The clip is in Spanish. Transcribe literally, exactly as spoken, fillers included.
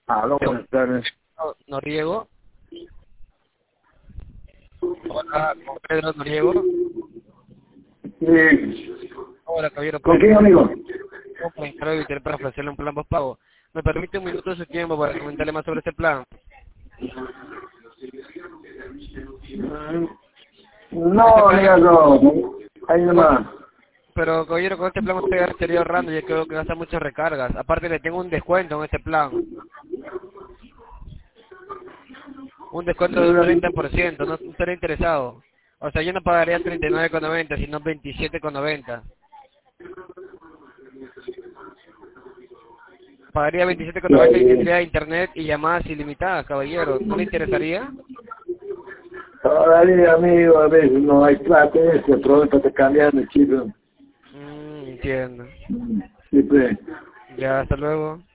Aló, buenas tardes. Noriego. Hola, con Pedro Noriego. Sí. Hola, caballero. ¿Con quién, amigo? ¿Cómo encargo de para ofrecerle un plan postpago? ¿Me permite un minuto de su tiempo para comentarle más sobre este plan? Mm, No, Leandro. Ahí nomás. Pero, caballero, con este plan usted sería ahorrando y yo creo que gasta muchas recargas. Aparte, le tengo un descuento en este plan. Un descuento de un treinta por ciento. No estaría interesado. O sea, yo no pagaría treinta y nueve con noventa, sino veintisiete con noventa. Pagaría veintisiete con Ya, noventa y bien. tendría internet y llamadas ilimitadas, caballero. ¿No le interesaría? Todavía, amigo, a veces no hay plata, ese pronto te cambian el chip. Mm, entiendo. Sí, pues. Ya, hasta luego.